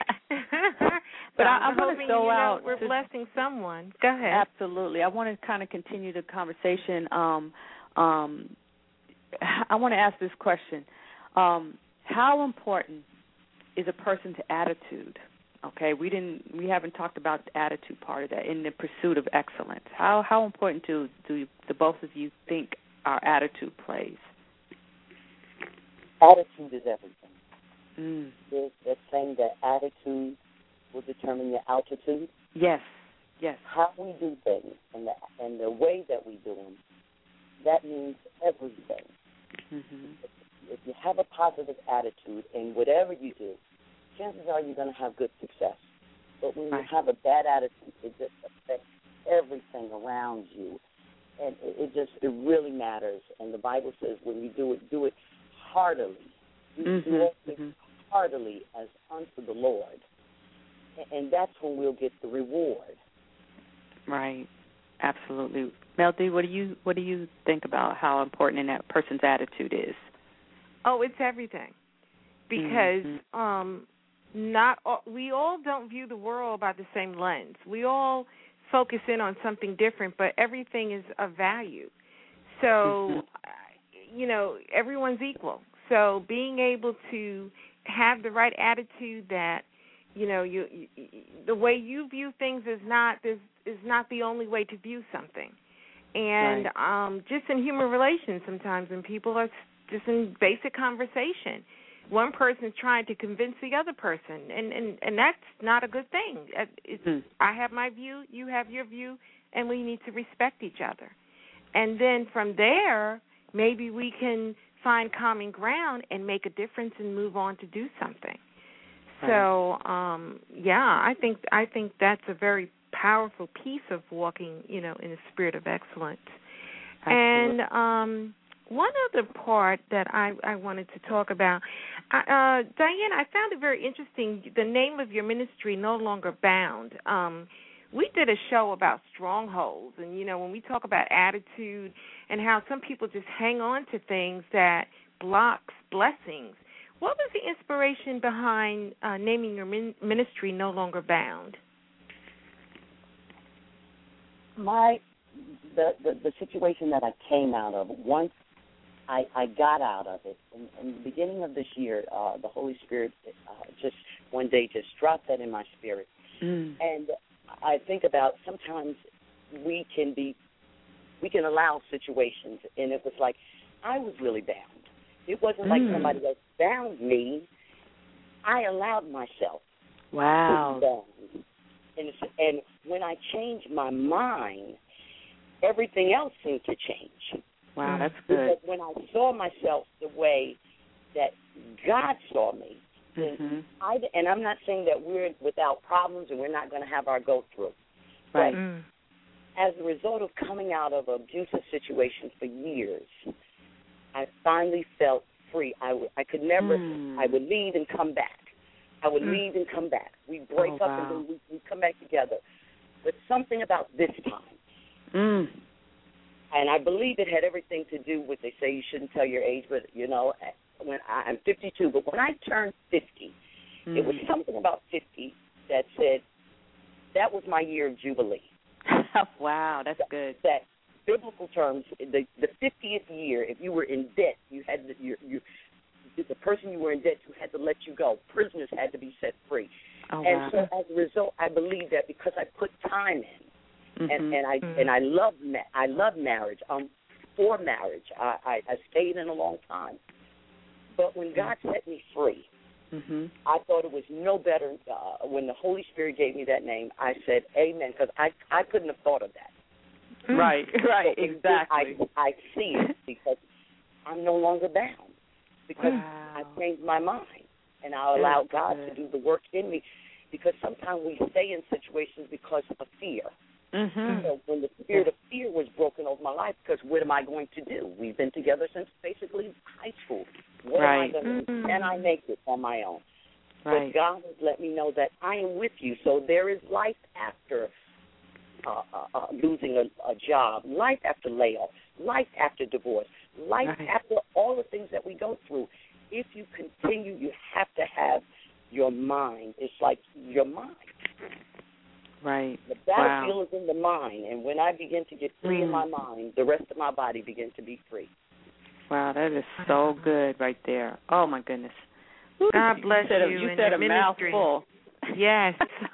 But so I, I want to throw you know, out. We're to, blessing someone. Go ahead. Absolutely. I want to kind of continue the conversation. Um, um, I want to ask this question: um, how important is a person's attitude? Okay, we didn't, we haven't talked about the attitude part of that in the pursuit of excellence. How how important do do the both of you think our attitude plays? Attitude is everything. Mm. There's that saying that attitude will determine your altitude. Yes, yes. How we do things and the and the way that we do them, that means everything. Mm-hmm. If, if you have a positive attitude in whatever you do, chances are you're going to have good success. But when right. you have a bad attitude, it just affects everything around you. And it, it just, it really matters. And the Bible says when you do it, do it heartily. You mm-hmm. do it mm-hmm. heartily as unto the Lord. And, and that's when we'll get the reward. Right. Absolutely. Melody, what do you what do you think about how important that person's attitude is? Oh, it's everything. Because mm-hmm. um, not all, we all don't view the world by the same lens. We all focus in on something different, but everything is of value. So, mm-hmm. you know, everyone's equal. So being able to have the right attitude that, you know, you, you the way you view things is not is, is not the only way to view something. And right. um, just in human relations sometimes when people are just in basic conversation, one person is trying to convince the other person, and, and, and that's not a good thing. It's, mm. I have my view, you have your view, and we need to respect each other. And then from there, maybe we can find common ground and make a difference and move on to do something. Right. So, um, yeah, I think I think that's a very powerful piece of walking, you know, in the spirit of excellence. Absolutely. And um, one other part that I, I wanted to talk about, uh, Diane, I found it very interesting. The name of your ministry, No Longer Bound. Um, we did a show about strongholds, and, you know, when we talk about attitude and how some people just hang on to things that blocks blessings, what was the inspiration behind uh, naming your min- ministry No Longer Bound? My the, the, the situation that I came out of, once I, I got out of it, in, in the beginning of this year, uh, the Holy Spirit uh, just one day just dropped that in my spirit. Mm. And I think about sometimes we can be, we can allow situations, and it was like I was really bound. It wasn't mm. like somebody else bound me. I allowed myself wow. to be bound. And, and when I changed my mind, everything else seemed to change. Wow, that's good. Because when I saw myself the way that God saw me, Mm-hmm. I, and I'm not saying that we're without problems and we're not going to have our go through. Right. But Mm. as a result of coming out of an abusive situation for years, I finally felt free. I, w- I could never, Mm. I would leave and come back. I would Mm. leave and come back. We'd break Oh, up wow. and then we'd, we'd come back together. But something about this time, Mm. and I believe it had everything to do with, they say you shouldn't tell your age, but, you know, when I, I'm fifty-two, but when I turned fifty, Mm. it was something about fifty that said that was my year of Jubilee. Wow, that's good. That biblical terms, the the fiftieth year, if you were in debt, you had to, you, you the person you were in debt to had to let you go. Prisoners had to be set free. Oh, and wow. so as a result, I believe that because I put time in, Mm-hmm. and, and I Mhm. and I love ma- I love marriage. I'm for marriage. I, I, I stayed in a long time. But when God set me free, Mm-hmm. I thought it was no better. Uh, when the Holy Spirit gave me that name, I said amen, because I, I couldn't have thought of that. Mm. Right, right, So exactly. I, I see it because I'm no longer bound, because Wow. I changed my mind, and I That's allowed God good. to do the work in me, because sometimes we stay in situations because of fear. Mm-hmm. So when the spirit of fear was broken over my life, because what am I going to do? We've been together since basically high school. What Right. am I going to do? Mm-hmm. Can I make it on my own? Right. But God has let me know that I am with you. So there is life after uh, uh, uh, losing a, a job, life after layoff, life after divorce, life Right. after all the things that we go through. If you continue, you have to have your mind. It's like your mind. Right. The Wow. battlefield is in the mind, and when I begin to get free in Mm. my mind, the rest of my body begins to be free. Wow, that is so good right there. Oh, my goodness. Ooh, God bless you. Said a, you you and said your a ministry. mouthful. Yes.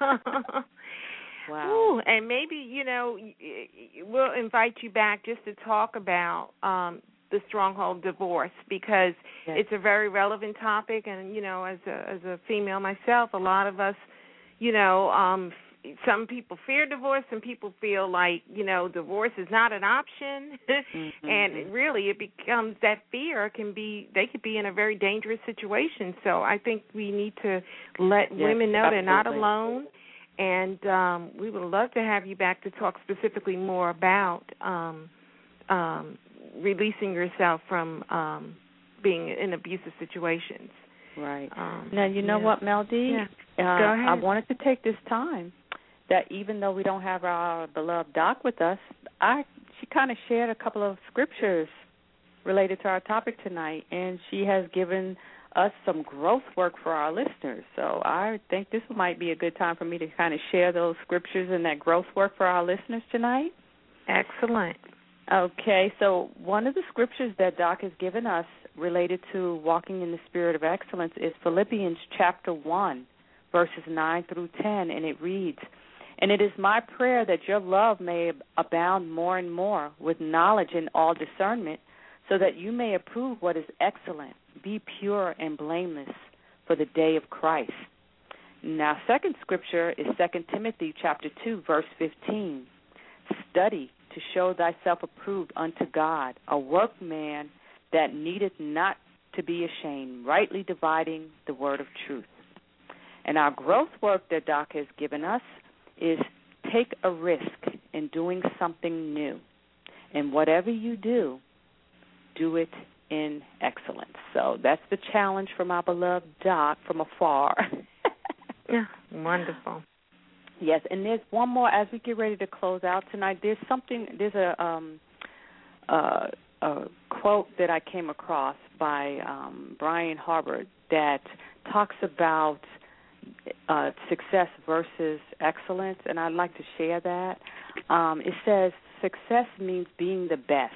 Wow. Ooh, and maybe, you know, y- y- we'll invite you back just to talk about um, the stronghold divorce, because Yes. it's a very relevant topic. And, you know, as a, as a female myself, a lot of us, you know, um, some people fear divorce. Some people feel like, you know, divorce is not an option. Mm-hmm. And really it becomes that fear can be, they could be in a very dangerous situation. So I think we need to let Yes, women know they're not absolutely. alone. And um, we would love to have you back to talk specifically more about um, um, releasing yourself from um, being in abusive situations. Right. Um, Now, you know yeah. what, Mel D? Yeah. Uh, Go ahead. I wanted to take this time that even though we don't have our beloved Doc with us, I she kind of shared a couple of scriptures related to our topic tonight, and she has given us some growth work for our listeners. So I think this might be a good time for me to kind of share those scriptures and that growth work for our listeners tonight. Excellent. Okay, so one of the scriptures that Doc has given us related to walking in the spirit of excellence is Philippians chapter one, verses nine through ten, and it reads, "And it is my prayer that your love may abound more and more with knowledge and all discernment, so that you may approve what is excellent, be pure and blameless for the day of Christ." Now, second scripture is Second Timothy chapter two, verse fifteen. "Study to show thyself approved unto God, a workman that needeth not to be ashamed, rightly dividing the word of truth." And our growth work that Doc has given us is take a risk in doing something new. And whatever you do, do it in excellence. So that's the challenge from our beloved Doc from afar. Yeah, wonderful. Yes, and there's one more as we get ready to close out tonight. There's something, there's a, um, uh, a quote that I came across by um, Brian Harbert that talks about uh, success versus excellence, and I'd like to share that. Um, it says, success means being the best.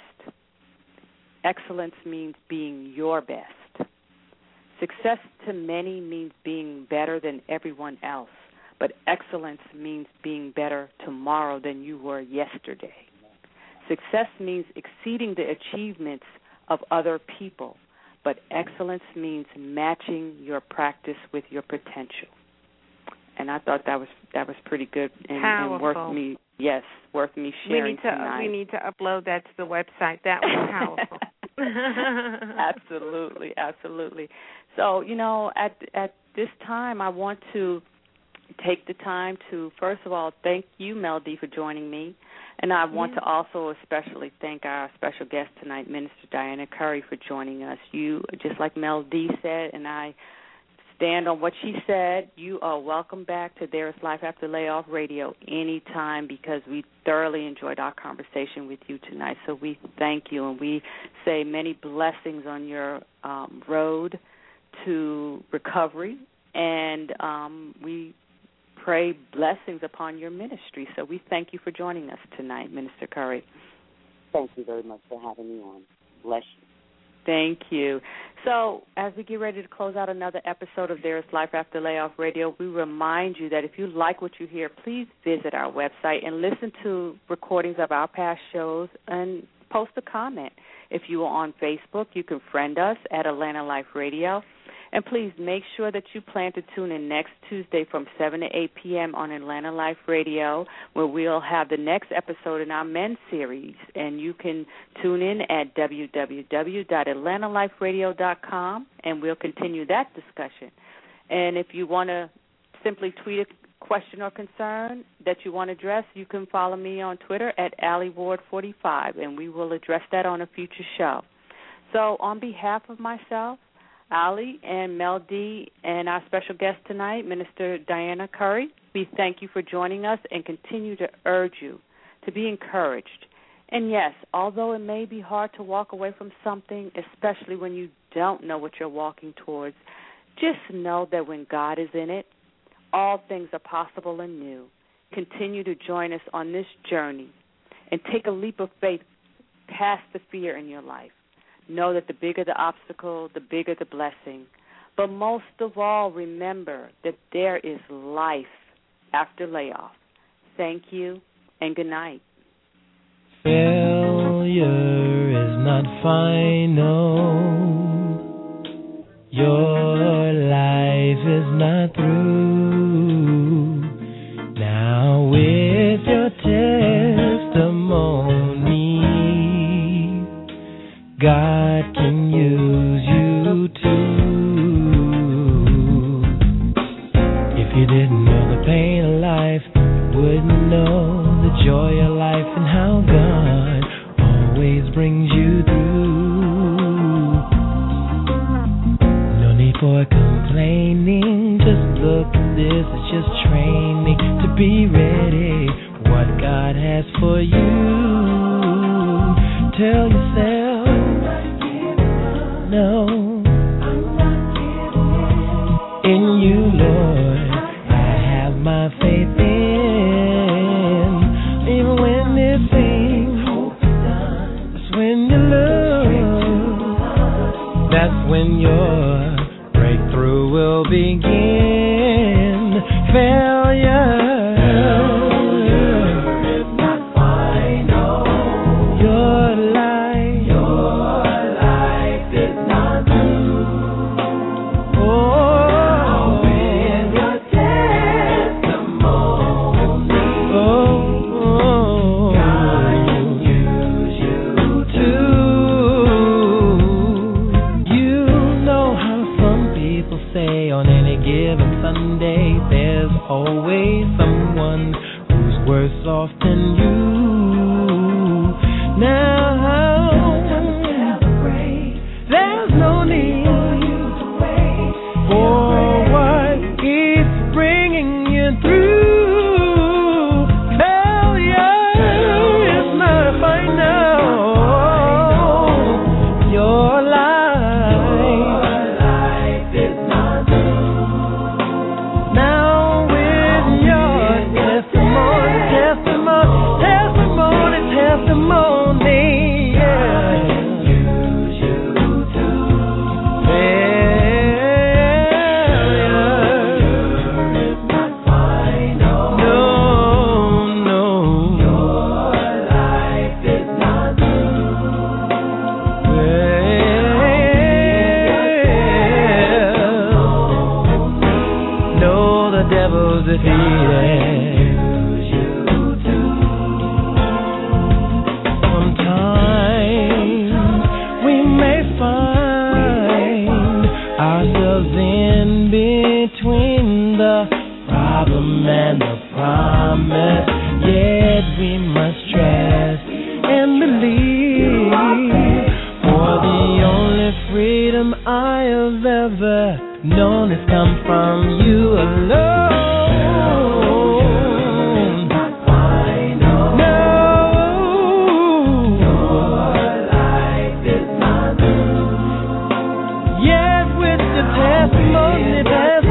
Excellence means being your best. Success to many means being better than everyone else, but excellence means being better tomorrow than you were yesterday. Success means exceeding the achievements of other people, but excellence means matching your practice with your potential. And I thought that was that was pretty good and, and worth me. Yes, worth me sharing we need to tonight. we need to upload that to the website. That was powerful. Absolutely, absolutely. So, you know, at at this time I want to take the time to, first of all, thank you, Mel D, for joining me. And I want yeah. to also especially thank our special guest tonight, Minister Diana Curry, for joining us. You, just like Mel D said, and I stand on what she said, you are welcome back to There Is Life After Layoff Radio anytime, because we thoroughly enjoyed our conversation with you tonight. So we thank you, and we say many blessings on your um, road to recovery, and um, we pray blessings upon your ministry. So we thank you for joining us tonight, Minister Curry. Thank you very much for having me on. Bless you. Thank you. So as we get ready to close out another episode of There Is Life After Layoff Radio, we remind you that if you like what you hear, please visit our website and listen to recordings of our past shows and post a comment. If you are on Facebook, you can friend us at Atlanta Life Radio. And please make sure that you plan to tune in next Tuesday from seven to eight p.m. on Atlanta Life Radio, where we'll have the next episode in our men's series. And you can tune in at w w w dot atlanta life radio dot com, and we'll continue that discussion. And if you want to simply tweet a question or concern that you want to address, you can follow me on Twitter at Allie Ward forty-five, and we will address that on a future show. So on behalf of myself, Ali and Mel D, and our special guest tonight, Minister Diana Curry, we thank you for joining us and continue to urge you to be encouraged. And yes, although it may be hard to walk away from something, especially when you don't know what you're walking towards, just know that when God is in it, all things are possible and new. Continue to join us on this journey and take a leap of faith past the fear in your life. Know that the bigger the obstacle, the bigger the blessing. But most of all, remember that there is life after layoff. Thank you, and good night. Failure is not final. Your life is not through. Now with your testimony, God can use you too. If you didn't know the pain of life, you wouldn't know the joy of life and how God always brings you through. No need for complaining, just look at this, it's just training to be ready. What God has for you, tell yourself, no, I'm not giving in you, Lord. I have my faith in. Even when it seems that's when you lose. That's when your breakthrough will begin. Failure. Always someone who's worse off than you. Now, there's no need for what keeps bringing you through. Failure is not final. Your life is not through. Now, testimony, yeah. I can use you too. Failure is not final. No, no. Your life is not through. Well, no, the devil's defeated. Ourselves in between the problem and the promise. Yet we must trust and believe, for the only freedom I have ever known has come from you alone. No, your life is my new. Yes, with the testimony, testimony.